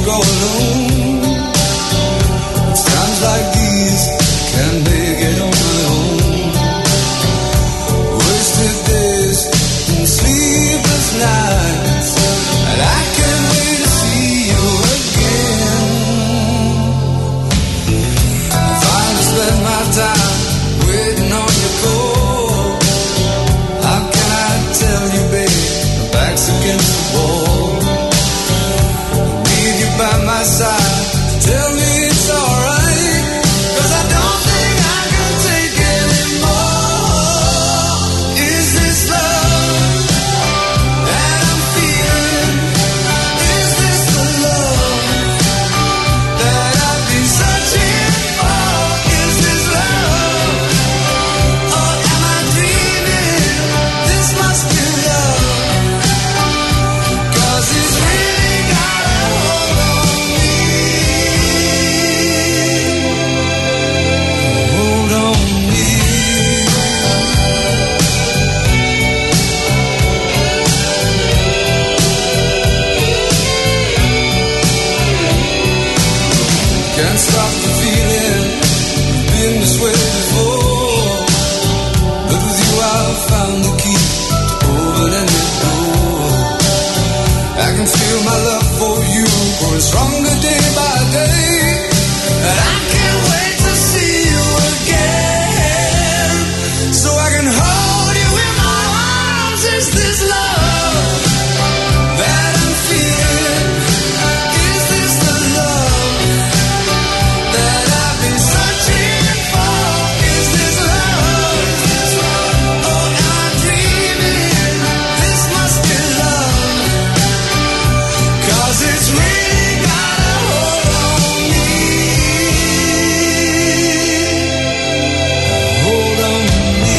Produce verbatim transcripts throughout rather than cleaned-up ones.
go alone. Times like these can't make it on my own. Wasted days and sleepless nights, and I can't wait to see you again. If I just spend my time waiting on your call, how can I tell you, babe, my back's against the wall. Need you by my side to tell me it's alright, 'cause I don't think I can take anymore. Is this love that I'm feeling? Is this the love that I've been searching for? Is this love, or am I dreaming? This must be love, 'cause it's really got a hold on me. Hold on me. Can't stop the feeling, been this way before, but with you I've found the key to open any door. I can feel my love for you growing stronger day by day, and I can't wait to see you again, so I can hold you in my arms. Is this love that I'm feeling? Is this the love that I've been searching for? Is this love, or am I dreaming? This must be love, 'cause it's really got a hold on me. Hold on me.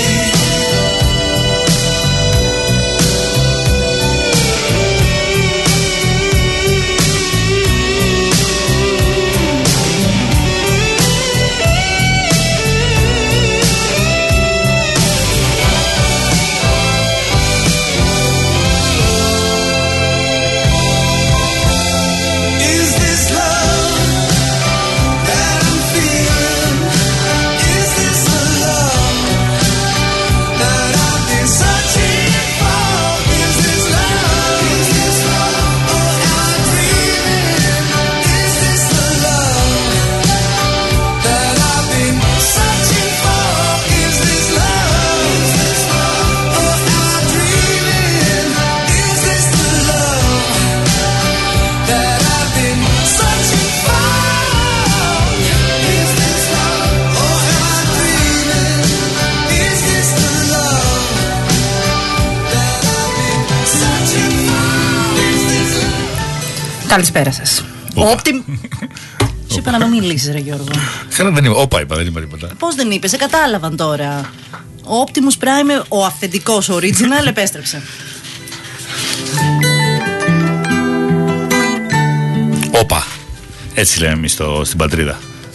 Is this love that I'm feeling? Is this the love that I've been searching for? Is this love? Is this love, or am I dreaming? Is this the love that I've been searching for? Is this love? Is this love, or am I dreaming? Is this the love that I've been searching for? Is this love, or am I dreaming? Is this the love that I've been searching for? Is this love? Καλησπέρα σας. Όπτι... Σου είπα να μην μιλήσεις, ρε Γιώργο. Καλά, δεν είπα. Όπα είπα, δεν είπα τίποτα. Πώς δεν είπες, σε κατάλαβαν τώρα. Ο Optimus Prime, ο αυθεντικός, ο original, επέστρεψε. Όπα. Έτσι λέμε εμείς στο- στην πατρίδα.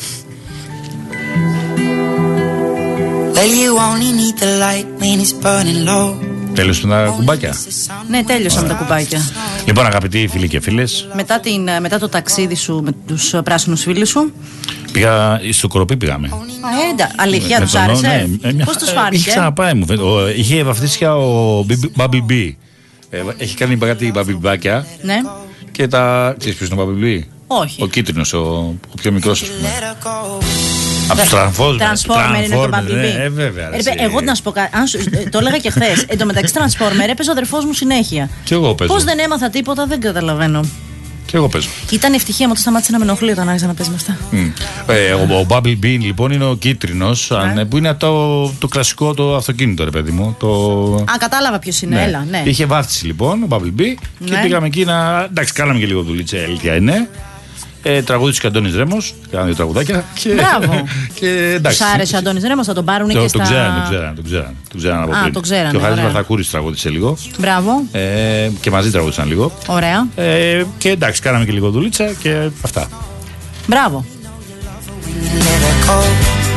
Well, you only need the light when it's burning low. Τέλος τα κουμπάκια. Ναι, τέλειωσαν τα κουμπάκια. Λοιπόν, αγαπητοί φίλοι και φίλες, Μετά, την, μετά το ταξίδι σου με τους πράσινους φίλους σου. πήγα στο Κοροπή πήγαμε. Α, έντα, αλήθεια, Με τους τον- άρεσε. ναι, ε, μια- Πώς τους ε, φάνηκε? Είχε ξαναπάει, μου φαίνεται. Ο- Είχε βαφτίσια ο Bubble B. Ε, Έχει κάνει κάτι μπαμπιμπάκια Ναι, και τα. Ξέρεις ποιος είναι ο Bubble B? όχι. Ο κίτρινος, ο, ο πιο μικρός, ας πούμε. Let her go. Από τους Transformers. Transformer είναι το Bumblebee. ναι, ε, βέβαια. Ε, εσύ. εγώ να σου πω κάτι. αν σου- ε, Το έλεγα και χθε. Εν τω μεταξύ, Transformer έπαιζε ο αδερφός μου συνέχεια. Κι εγώ παίζω. Πώς δεν έμαθα τίποτα, δεν καταλαβαίνω. Κι εγώ παίζω. Ήταν ευτυχία μου ότι σταμάτησε να με ενοχλεί όταν άρχισα να παίζει με αυτά. Μμ. Ε, ο, ο Bumble Bee λοιπόν είναι ο κίτρινος, αν- που είναι το, το κλασικό το αυτοκίνητο, ρε παιδί μου. Το... Α, κατάλαβα ποιο είναι. Έλα, ναι. Είχε βάφτιση λοιπόν ο Bumble Bee και Ναι. πήγαμε εκεί να. Εντάξει, κάναμε και λίγο δουλίτσα, αλήθεια είναι. Ε, τραγούδησε και ο Αντώνης Ρέμος, κάναμε δύο τραγουδάκια. Και, Μπράβο. και, εντάξει. Τους άρεσε ο Αντώνης Ρέμος, θα τον πάρουν Το, και τον στα. ξέρανε, τον ξέρανε, τον ξέρανε, τον ξέρανε από Α, πριν. τον ξέρανε, Και ο Χάρης ωραία. Βαρθακούρης τραγούδισε λίγο. Μπράβο. Ε, και μαζί τραγούδισαν λίγο. Ωραία. Ε, και εντάξει, κάναμε και λίγο δουλίτσα και αυτά. Μπράβο. Let her go.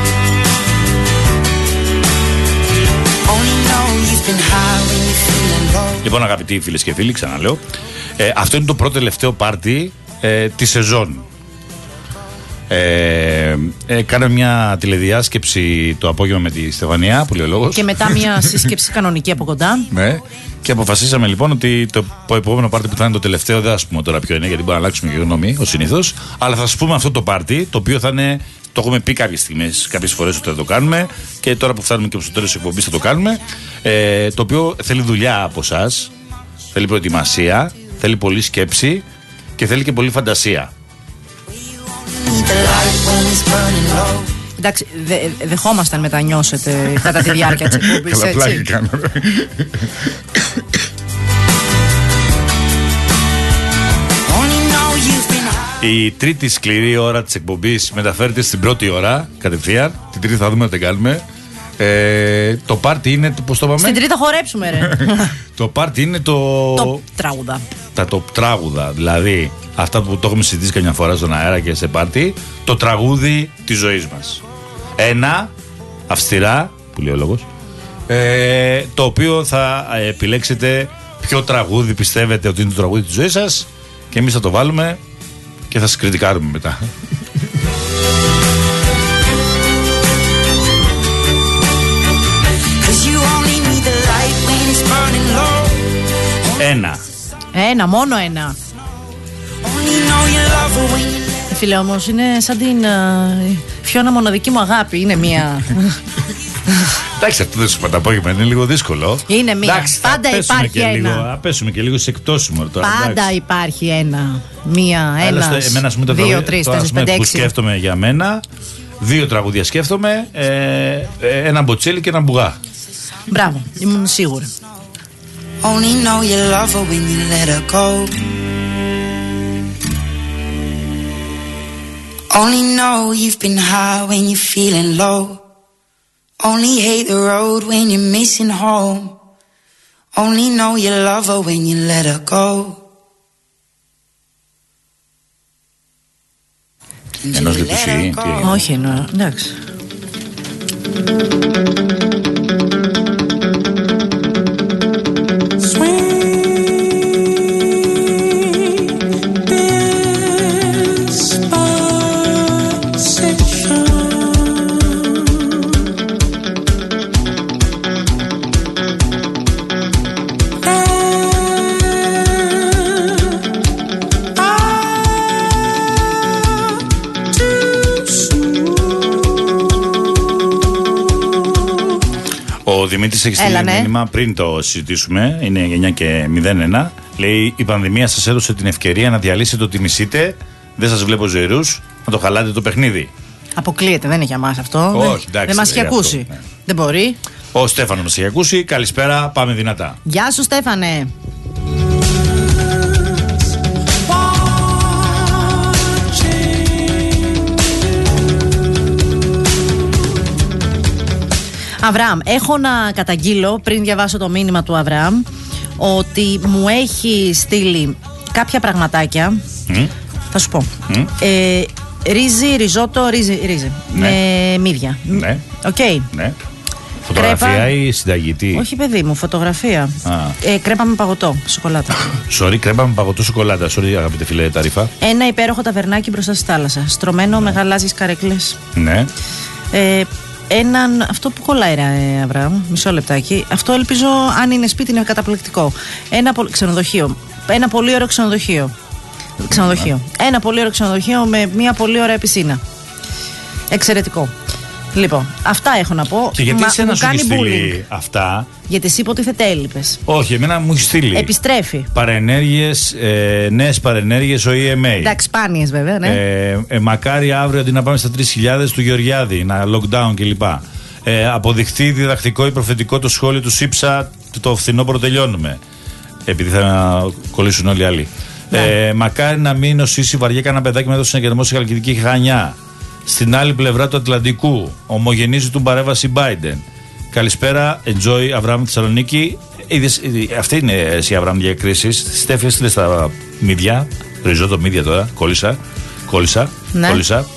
Only know you've been high when you're feeling low. Λοιπόν, αγαπητοί φίλες και φίλοι, ξαναλέω, ε, αυτό είναι το πρώτο τελευταίο πάρτι ε, τη σεζόν. Ε, ε, κάναμε μια τηλεδιάσκεψη το απόγευμα με τη Στεφανία, που λέει ο λόγος. Και μετά μια σύσκεψη κανονική από κοντά. Ναι. Και αποφασίσαμε λοιπόν ότι το επόμενο πάρτι που θα είναι το τελευταίο, δεν θα πούμε τώρα ποιο είναι, γιατί μπορούμε να αλλάξουμε και γνώμη ως συνήθως. Αλλά θα σας πούμε αυτό το πάρτι, το οποίο θα είναι. Το έχουμε πει κάποιες στιγμές, κάποιες φορές ότι θα το κάνουμε. Και τώρα που φτάνουμε και στο τέλος της εκπομπής θα το κάνουμε. Ε, το οποίο θέλει δουλειά από εσάς, θέλει προετοιμασία, θέλει πολλή σκέψη και θέλει και πολλή φαντασία. Εντάξει, δε, δεχόμασταν μετανιώσετε κατά τη διάρκεια της εκπομπής, έτσι. Καλά πλάκα κάνω. Η τρίτη σκληρή ώρα της εκπομπής μεταφέρεται στην πρώτη ώρα κατευθείαν. Την τρίτη θα δούμε να την κάνουμε. Ε, το πάρτι είναι. Πώς το είπαμε? Στην τρίτη θα χορέψουμε, ρε. Το πάρτι είναι το. Το τραγουδά. Τα top τραγουδά. Δηλαδή αυτά που το έχουμε συζητήσει καμιά φορά στον αέρα και σε πάρτι. Το τραγούδι της ζωής μας. Ένα αυστηρά, που λέει ο λόγος, ε, το οποίο θα επιλέξετε ποιο τραγούδι πιστεύετε ότι είναι το τραγούδι της ζωής σας και εμείς θα το βάλουμε και θα σας κριτικάρουμε μετά. Ένα. Ένα, μόνο ένα. Φίλε, όμως είναι σαν την uh, Φιώνα μοναδική μου αγάπη. Είναι μία. Εντάξει, αυτό δεν σου είπα το απόγευμα, είναι λίγο δύσκολο. Είναι μία. Εντάξει, πάντα υπάρχει ένα. Λίγο, πέσουμε και λίγο στις εκτόσεις μου τώρα. Πάντα εντάξει. Υπάρχει ένα. Μία, ένας, εμένα, πούμε, δύο, τρεις, τέσσερις, πέντε, έξι. Που σκέφτομαι για μένα, δύο τραγούδια σκέφτομαι, ε, ένα μποτσέλι και ένα μπουγά. Μπράβο, ήμουν σίγουρη. Only know you love her when you let her go. Only know you've been high when you're feeling low. Only hate the road when you're missing home. Only know you love her when you let her go. Ενός λεπτουσί. Όχι, εννοώ, εντάξει. Ο Δημήτρης έχει στείλει ένα μήνυμα πριν το συζητήσουμε. Είναι εννιά και μηδέν ένα. Λέει: η πανδημία σας έδωσε την ευκαιρία να διαλύσετε ότι μισείτε. Δεν σας βλέπω ζωηρούς. Να το χαλάτε το παιχνίδι. Αποκλείεται, δεν είναι για μας αυτό. Όχι, δεν, εντάξει, δεν μας έχει ακούσει. Αυτό, ναι. Δεν μπορεί. Ο Στέφανος μας έχει ακούσει. Καλησπέρα, πάμε δυνατά. Γεια σου, Στέφανε. Αβραάμ, έχω να καταγγείλω πριν διαβάσω το μήνυμα του Αβραάμ ότι μου έχει στείλει κάποια πραγματάκια. Mm. Θα σου πω. Mm. Ε, ρύζι, ριζότο, ρύζι, ρύζι ναι. Με μύδια. Ναι. Okay. Ναι. Φωτογραφία κρέπα... ή συνταγητή? Όχι, παιδί μου, φωτογραφία. Ε, κρέπα με παγωτό, σοκολάτα. Sorry, κρέπα με παγωτό, σοκολάτα. Sorry, αγαπητέ φίλε Ταρίφα. Ένα υπέροχο ταβερνάκι μπροστά στη θάλασσα. Στρωμένο ναι. με γαλάζιες καρέκλες. Ναι. Ε, Έναν, αυτό που κολλάει, ρε Αβραάμ, μισό λεπτάκι. Αυτό ελπίζω, αν είναι σπίτι, είναι καταπληκτικό. Ένα ξενοδοχείο. Ένα πολύ ωραίο ξενοδοχείο. Ξενοδοχείο. Ένα πολύ ωραίο ξενοδοχείο με μια πολύ ωραία πισίνα. Εξαιρετικό. Λοιπόν, αυτά έχω να πω. Και γιατί εσένα σου έχει στείλει αυτά? Γιατί εσύ υποτίθεται έλειπες. Όχι, εμένα μου έχει στείλει. Επιστρέφει. Παρενέργειες, ε, νέες παρενέργειες ο ι εμ έι. Εντάξει, σπάνιες βέβαια, ναι. Ε, ε, μακάρι αύριο αντί να πάμε στα τρεις χιλιάδες του Γεωργιάδη, να lockdown κλπ. Ε, αποδειχθεί διδακτικό ή προφητικό το σχόλιο του ΣΥΠΣΑ, το φθινόπωρο τελειώνουμε. Επειδή θα κολλήσουν όλοι οι άλλοι. Ναι. Ε, μακάρι να μην νοσήσει βαριά κανένα παιδάκι με το συναγερμό σε Χαλκιδική Χανιά. Στην άλλη πλευρά του Ατλαντικού, ομογενίζει του παρέμβαση Biden. Καλησπέρα, enjoy, Αβραάμ Θεσσαλονίκη. Είδες, αυτή είναι εσύ, Αβραάμ, διακρίσεις. Στέφη, έστειλε στα μύδια. Ριζότο μύδια τώρα. Κόλλησα. Κόλλησα. Ναι. Κόλλησα.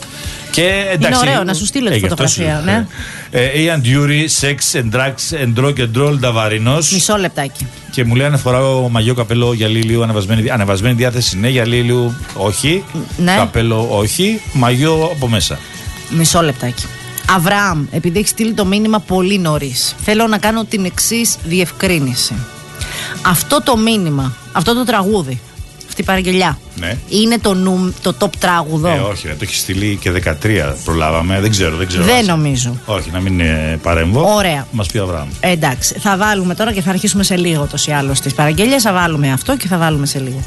Και, εντάξει, είναι ωραίο να σου στείλω τη φωτογραφία. Ναι. Ian Dury, Sex and Drugs and Rock and Roll Νταβαρίνος. Μισό λεπτάκι. Και μου λέει αν φοράω μαγιό καπέλο γυαλίλιου, ανεβασμένη, ανεβασμένη διάθεση ναι, γυαλίλιου όχι. Ναι. Καπέλο όχι, μαγιό από μέσα. Μισό λεπτάκι. Αβραάμ, επειδή έχει στείλει το μήνυμα πολύ νωρίς, θέλω να κάνω την εξής διευκρίνηση. Αυτό το μήνυμα, αυτό το τραγούδι, αυτή η παραγγελιά, ναι. είναι το, νου, το top τράγουδο. Ε, όχι, ρε, το έχει στείλει και δεκατρία προλάβαμε, δεν ξέρω. Δεν, ξέρω, δεν νομίζω. Όχι, να μην ε, παρέμβω. Ωραία. Μας πει ο Αβραάμ. Ε, εντάξει, θα βάλουμε τώρα και θα αρχίσουμε σε λίγο τόσοι ή άλλως τις παραγγελίες. Θα βάλουμε αυτό και θα βάλουμε σε λίγο.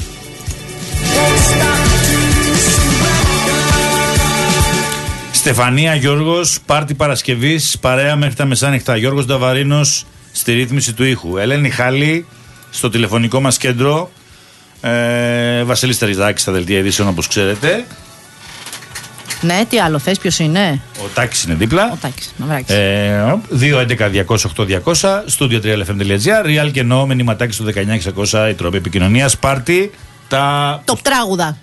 Στεφανία Γιώργος, πάρτι Παρασκευής, παρέα μέχρι τα μεσάνυχτα. Γιώργος Νταβαρίνος στη ρύθμιση του ήχου. Ελένη Χάλη στο τηλεφωνικό μας κέντρο. Ε, Βασίλης Τεριζάκης στα δελτία ειδήσεων όπως ξέρετε. Ναι, τι άλλο θες, ποιος είναι? Ο Τάκης είναι δίπλα. Ο Τάκης, Ναυράκης. Ε, δύο έντεκα διακόσια οκτώ διακόσια, στούντιο τρία ελ εφ εμ τελεία τζι άρ, Real και No, μηνυματάκι στο δεκαεννιά εξακόσια, η τρόπη επικοινωνίας. Πάρτι τα. Top τράγουδα.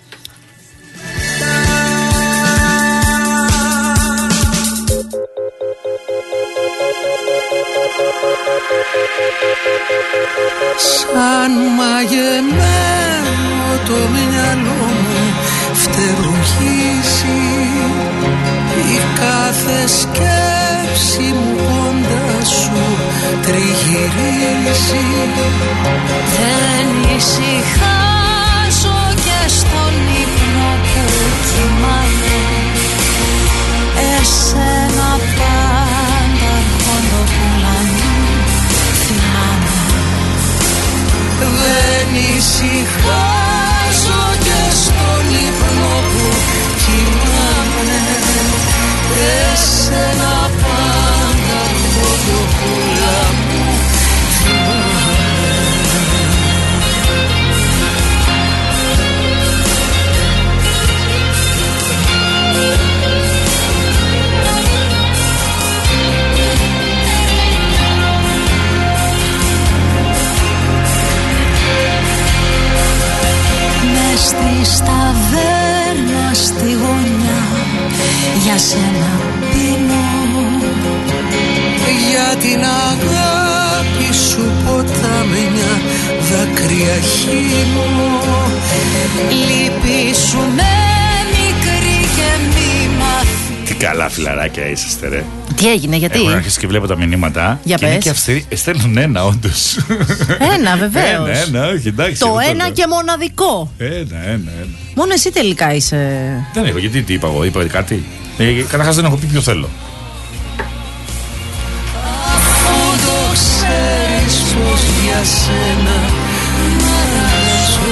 Σαν μαγεμένο το μυαλό μου φτερουγίζει, η κάθε σκέψη μου κοντά σου τριγυρίζει. Δεν ησυχάζω και στον ύπνο που κοιμάμαι, εσένα πάντα κοντοπούλα μου θυμάμαι. Δεν ησυχάζω και στον ύπνο που κοιμάμαι, εσένα πάντα κοντοπούλα μου θυμάμαι. Στη σταβέρνα στη γωνιά για σένα πίνω, για την αγάπη σου ποτάμια δάκρυα χύνω. λύπη σου με μικρή και μη μάθει. Τι καλά φιλαράκια είσαστε, ρε. Τι έγινε, γιατί? Έχουν αρχίσει και βλέπω τα μηνύματα. Για και είναι πες. και αυστηροί. Ε, στέλνουν ένα, όντως. Ένα, βεβαίως. Ένα, ένα, όχι, εντάξει. Το εγώ ένα λέω. και μοναδικό. Ένα, ένα, ένα. Μόνο εσύ τελικά είσαι. Δεν έχω, γιατί τι είπα εγώ, είπα κάτι. Ε, καταρχάς δεν έχω πει ποιο θέλω. Αφού το ξέρεις πως για σένα μ' αλλάζω.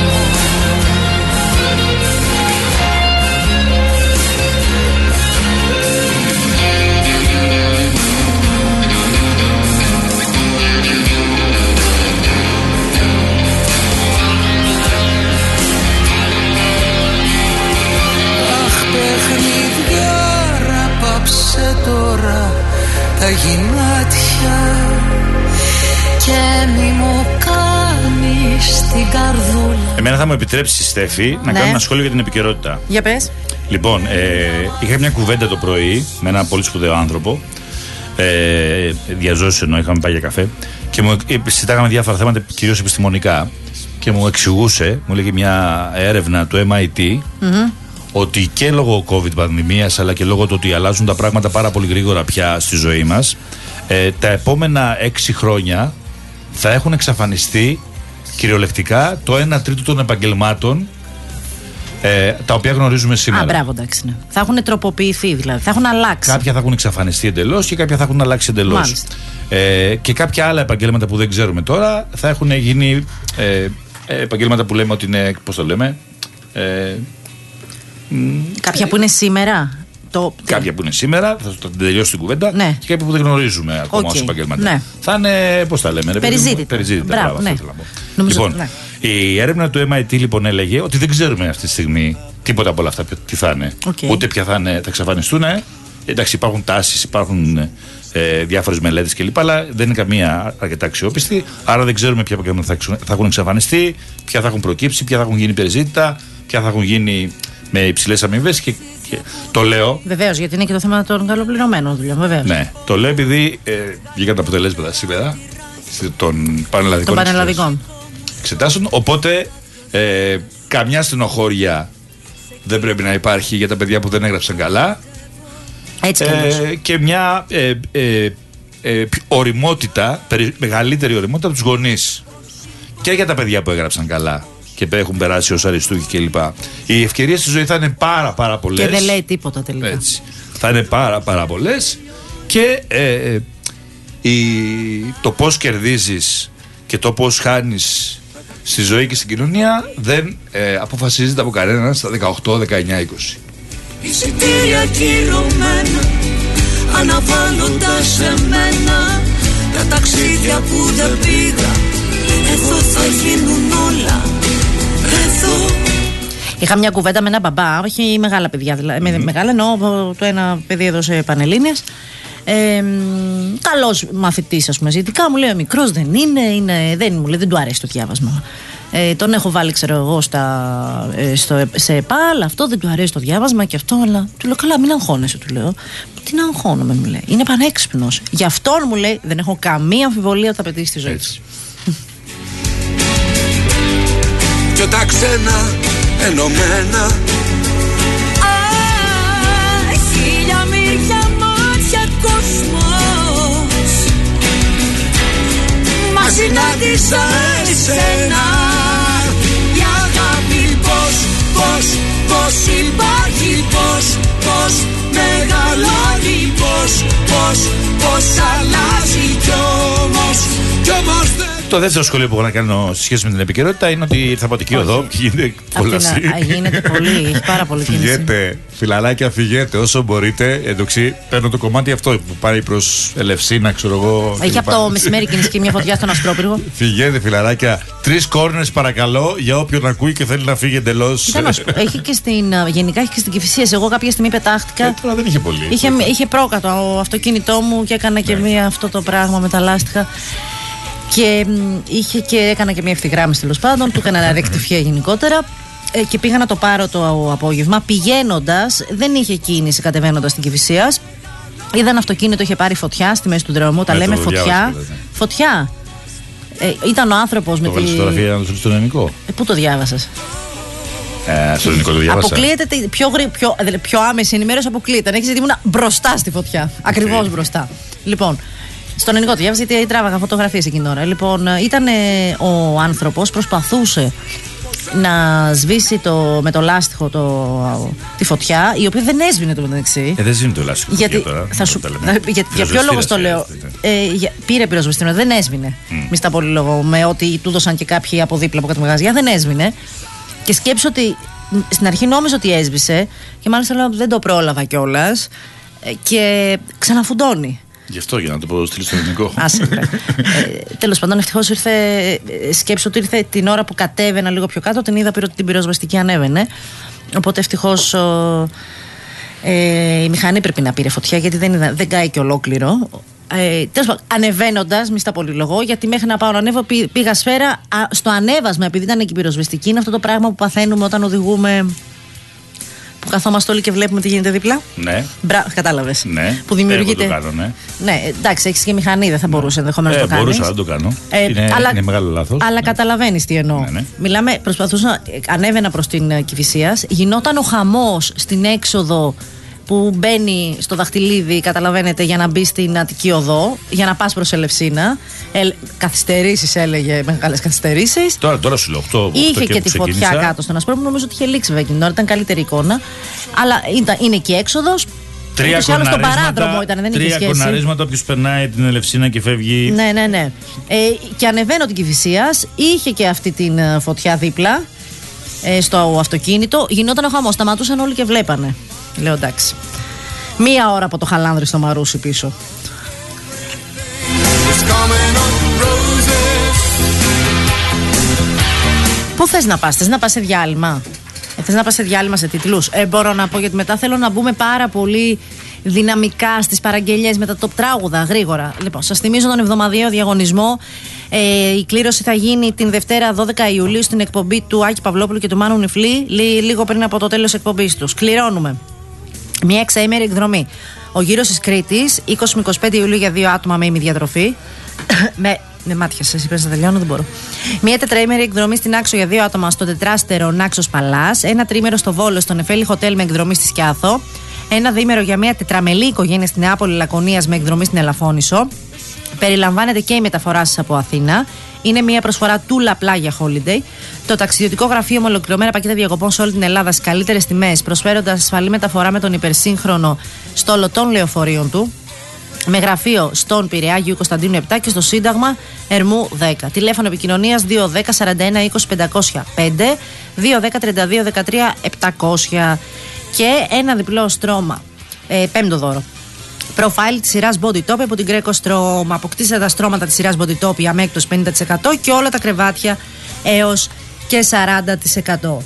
Τώρα τα γυνάτια Και μη μου κάνεις την καρδούλα. Εμένα θα μου επιτρέψει η Στέφη να Ναι. κάνω ένα σχόλιο για την επικαιρότητα. Για πες. Λοιπόν, ε, είχα μια κουβέντα το πρωί με έναν πολύ σπουδαίο άνθρωπο. Ε, διαζώσεις ενώ είχαμε πάει για καφέ. Και μου ε, συζητάγαμε διάφορα θέματα, κυρίως επιστημονικά. Και μου εξηγούσε, μου λέγει μια έρευνα του εμ άι τι, mm-hmm. ότι και λόγω COVID πανδημίας, αλλά και λόγω του ότι αλλάζουν τα πράγματα πάρα πολύ γρήγορα πια στη ζωή μας, ε, τα επόμενα έξι χρόνια θα έχουν εξαφανιστεί κυριολεκτικά το ένα τρίτο των επαγγελμάτων ε, τα οποία γνωρίζουμε σήμερα. Α, μπράβο, εντάξει. Ναι. Θα έχουν τροποποιηθεί δηλαδή. Θα έχουν αλλάξει. Κάποια θα έχουν εξαφανιστεί εντελώς και κάποια θα έχουν αλλάξει εντελώς. Ε, και κάποια άλλα επαγγέλματα που δεν ξέρουμε τώρα θα έχουν γίνει ε, επαγγέλματα που λέμε ότι είναι. Πώς το λέμε. Ε, κάποια που είναι σήμερα. Το... Κάποια που είναι σήμερα, θα το τελειώσω την κουβέντα. Ναι. Και κάποια που δεν γνωρίζουμε ακόμα Okay. ως επαγγέλματα. Ναι. Θα είναι, πώς τα λέμε, ρε, περιζήτητα. Περιζήτητα. Μπράβο, Μπράβο, ναι. αυτό ήθελα να πω. Νομίζω, λοιπόν, ναι. η έρευνα του εμ άι τι λοιπόν έλεγε ότι δεν ξέρουμε αυτή τη στιγμή τίποτα από όλα αυτά τι θα είναι. Okay. Ούτε ποια θα, είναι, θα εξαφανιστούν. Ε. Εντάξει, υπάρχουν τάσεις, υπάρχουν ε, διάφορες μελέτες κλπ. Αλλά δεν είναι καμία αρκετά αξιόπιστη. Άρα δεν ξέρουμε ποια επαγγέλματα θα, θα έχουν εξαφανιστεί, ποια θα έχουν προκύψει, ποια θα έχουν γίνει περιζήτητα, ποια θα έχουν γίνει με υψηλές αμοιβές και Και το λέω. Βεβαίως, γιατί είναι και το θέμα των καλοπληρωμένων δουλειών. Βεβαίως. Ναι, το λέω επειδή ε, βγήκαν τα αποτελέσματα σήμερα των πανελλαδικών. Των πανελλαδικών. Εξετάσεων. Οπότε ε, καμιά στενοχώρια δεν πρέπει να υπάρχει για τα παιδιά που δεν έγραψαν καλά. Έτσι κι ε, και μια ε, ε, ε, οριμότητα, περι, μεγαλύτερη οριμότητα από τους γονείς. Και για τα παιδιά που έγραψαν καλά και έχουν περάσει ως αριστούχοι κλπ. Οι ευκαιρίες στη ζωή θα είναι πάρα πάρα πολλές. Και δεν λέει τίποτα τελικά. Έτσι. Θα είναι πάρα πάρα πολλές. Και ε, η, το πώς κερδίζεις και το πώς χάνεις στη ζωή και στην κοινωνία δεν ε, αποφασίζεται από κανέναν στα δεκαοκτώ, δεκαεννιά, είκοσι. Εισιτήρια κυρωμένα, αναβάλλοντας εμένα τα ταξίδια που δεν πήγα. Εδώ θα γίνουν όλα, εδώ. Είχα μια κουβέντα με ένα μπαμπά, όχι μεγάλα παιδιά, δηλαδή, mm-hmm. με, μεγάλα εννοώ το ένα παιδί εδώ σε Πανελλήνιες. Ε, καλός μαθητής, ας πούμε, ζητικά, μου λέει ο μικρός δεν είναι, είναι δεν, μου λέει, δεν του αρέσει το διάβασμα. Ε, τον έχω βάλει, ξέρω εγώ, στα, ε, στο, σε ΕΠΑΛ, αυτό δεν του αρέσει το διάβασμα και αυτό, αλλά του λέω καλά, μην αγχώνεσαι, του λέω. Τι να αγχώνομαι, μου λέει. Είναι πανέξυπνος. Γι' αυτόν, μου λέει, δεν έχω καμία αμφιβολία ότι θα πετύχει στη ζωή της. Και τα ξένα ενωμένα. Α, χίλια μίλια μάτια κόσμος. Μα συνάντησα εσένα. Η αγάπη πώς, πώς, πώς υπάρχει, πώς, πώς μεγαλώνει, πώς, πώς, πώς αλλάζει κι όμως, κι όμως δεν. Το δεύτερο σχόλιο που έχω να κάνω σε σχέση με την επικαιρότητα είναι ότι ήρθα από Αττική Οδό και γίνεται κόλαση. Γίνεται πολύ, έχει πάρα πολύ κίνηση. Φυγέτε, φιλαράκια, φυγέτε όσο μπορείτε. Εντάξει, παίρνω το κομμάτι αυτό που πάει προς Ελευσίνα, ξέρω εγώ. Έχει από το μεσημέρι κίνηση και μια φωτιά στον Ασπρόπυργο. Φυγέτε, φιλαράκια. Τρεις κόρνες παρακαλώ για όποιον ακούει και θέλει να φύγει εντελώς. Έχει και στην, γενικά έχει και στην Κηφισίας. Εγώ κάποια στιγμή πετάχτηκα. Ε, τώρα δεν είχε πολύ. Είχε, είχε πρόκατο ο αυτοκίνητό μου και έκανα και μία αυτό το πράγμα με τα λάστιχα. Και είχε και έκανα και μια ευθυγράμμιση τέλος πάντων, του έκανα ένα ρεκτιφιέ γενικότερα ε, και πήγα να το πάρω το απόγευμα. Πηγαίνοντας, δεν είχε κίνηση κατεβαίνοντας στην Κηφισίας. Είδα ένα αυτοκίνητο, είχε πάρει φωτιά στη μέση του δρόμου. Τα λέμε φωτιά. Φωτιά. Ε, ήταν ο άνθρωπος με τη. Το φωτογραφία να το στείλει στο ελληνικό. Ε, πού το διάβασες? Ε, στο ελληνικό το διάβασα. Αποκλείεται πιο, πιο, πιο, πιο άμεση ενημέρωση, αποκλείεται. Έχεις γιατί ήμουν μπροστά στη φωτιά. Okay. Ακριβώς μπροστά. Λοιπόν. Στον ελληνικό το διάβαζα γιατί τράβαγα φωτογραφίες εκείνη την ώρα. Λοιπόν, ήταν ο άνθρωπος, προσπαθούσε να σβήσει το, με το λάστιχο το, τη φωτιά, η οποία δεν έσβηνε το μεταξύ. Ε, δεν σβήνει το λάστιχο. Γιατί, τώρα, θα σου, για, για ποιο λόγο το λέω. Ε, για, πήρε πυροσβεστήριο, δεν έσβηνε. Mm. Μη στα πολύ λόγο, με ό,τι του δώσαν και κάποιοι από δίπλα από κάτω μαγαζιά, δεν έσβηνε. Και σκέψω ότι στην αρχή νόμιζα ότι έσβησε και μάλιστα λέω δεν το πρόλαβα κιόλας και ξαναφουντώνει. Γι' αυτό, για να το πω, στείλει στο ελληνικό. Άσε. ε, τέλος πάντων, ευτυχώς ήρθε. Σκέψω ότι ήρθε την ώρα που κατέβαινα λίγο πιο κάτω, την είδα ότι την πυροσβεστική ανέβαινε. Οπότε ευτυχώς ε, η μηχανή πρέπει να πήρε φωτιά, γιατί δεν, είδα, δεν κάει και ολόκληρο. Ε, τέλος πάντων, ανεβαίνοντας, μη στα πολυλογώ, γιατί μέχρι να πάω να ανέβω πήγα σφαίρα. Α, στο ανέβασμα, επειδή ήταν και η πυροσβεστική, είναι αυτό το πράγμα που παθαίνουμε όταν οδηγούμε. Που καθόμαστε όλοι και βλέπουμε τι γίνεται δίπλα. Ναι. Μπρα, κατάλαβες. Ναι. Που δημιουργείται. Εγώ το κάνω, ναι. Ναι, εντάξει, έχεις και μηχανή, δεν θα μπορούσε ενδεχομένως ε, να το κάνεις. Μπορούσα να το κάνω. Ε, είναι, αλλά, είναι μεγάλο λάθος. Αλλά ναι. καταλαβαίνεις τι εννοώ. Ναι, ναι. Μιλάμε, προσπαθούσα, ανέβαινα προς την Κηφισίας, γινόταν ο χαμός στην έξοδο που μπαίνει στο Δαχτυλίδι, καταλαβαίνετε, για να μπει στην Αττική Οδό, για να πας προς Ελευσίνα. Ε, καθυστερήσεις, έλεγε, μεγάλες καθυστερήσεις. Τώρα, τώρα σου λέω αυτό. Είχε και, και τη φωτιά κάτω στον Ασπρόπυργο, νομίζω ότι είχε λήξει βέβαια εκείνη την ώρα, ήταν καλύτερη εικόνα. Αλλά ήταν, είναι και έξοδος. Τρία κοναρίσματα, παράδρομο ήταν, δεν είχε σχέση. Τρία κοναρίσματα, όποιος περνάει την Ελευσίνα και φεύγει. Ναι, ναι, ναι. Ε, και ανεβαίνω την Κηφισίας, είχε και αυτή την φωτιά δίπλα ε, στο αυτοκίνητο. Γινόταν ο χαμός, σταματούσαν όλοι και βλέπανε. Λέω εντάξει. Μία ώρα από το Χαλάνδρι στο Μαρούσι πίσω. Πού θες να πας, θες να πας σε διάλειμμα? Ε, θες να πας σε διάλειμμα σε τίτλους? Ε, μπορώ να πω, γιατί μετά θέλω να μπούμε πάρα πολύ δυναμικά στις παραγγελίες με τα top τράγουδα γρήγορα. Λοιπόν, σας θυμίζω τον εβδομαδιαίο διαγωνισμό. Ε, η κλήρωση θα γίνει την Δευτέρα δώδεκα Ιουλίου στην εκπομπή του Άκη Παυλόπουλου και του Μάνου Νιφλή, λίγο πριν από το τέλος εκπομπής τους. Κληρώνουμε Μια εξαήμερη εκδρομή. Ο γύρος της Κρήτης, είκοσι με είκοσι πέντε Ιουλίου για δύο άτομα με ημιδιατροφή. με, με μάτια σας, είπες να τελειώνω, δεν μπορώ. Μια τετραήμερη εκδρομή στην Άξο για δύο άτομα στο τετράστερο Νάξος Παλάς. Ένα τρίμερο στο Βόλο, στο Νεφέλη Χοτέλ με εκδρομή στη Σκιάθο. Ένα διήμερο για μια τετραμελή οικογένεια στην Νεάπολη Λακωνίας με εκδρομή στην Ελαφώνησο. Περιλαμβάνεται και η μεταφορά σας από Αθήνα. Είναι μια προσφορά Tula Playa Holiday. Το ταξιδιωτικό γραφείο με ολοκληρωμένα πακέτα διακοπών σε όλη την Ελλάδα στις καλύτερες τιμές, προσφέροντας ασφαλή μεταφορά με τον υπερσύγχρονο στόλο των λεωφορείων του. Με γραφείο στον Πειραιά Γιου Κωνσταντίνου επτά και στο Σύνταγμα Ερμού δέκα. Τηλέφωνο επικοινωνίας δύο ένα μηδέν σαράντα ένα είκοσι πεντακόσια πέντε, δύο ένα μηδέν τριάντα δύο δεκατρία επτακόσια. Και ένα διπλό στρώμα. Ε, πέμπτο δώρο. Προφάιλ της σειράς Body Top από την Greco Strom. Αποκτήστε τα στρώματα της σειράς Body Top για μέκτος πενήντα τοις εκατό και όλα τα κρεβάτια έως και σαράντα τοις εκατό.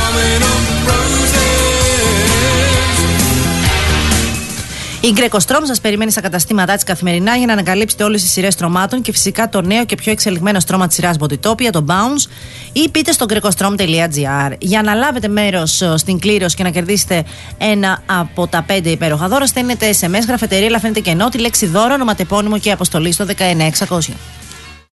Η Greco Strom σας περιμένει στα καταστήματά της καθημερινά για να ανακαλύψετε όλες τις σειρές στρωμάτων και φυσικά το νέο και πιο εξελιγμένο στρώμα της σειράς Bodytopia, το Bounce, ή μπείτε στο grecostrom τελεία gr για να λάβετε μέρος στην κλήρωση και να κερδίσετε ένα από τα πέντε υπέροχα δώρα. Στέλνετε ες εμ ες, γραφετερία, αλλά φαίνεται κενό, τη λέξη δώρο, ονοματεπώνυμο και αποστολή στο δεκαεννιά εξακόσια.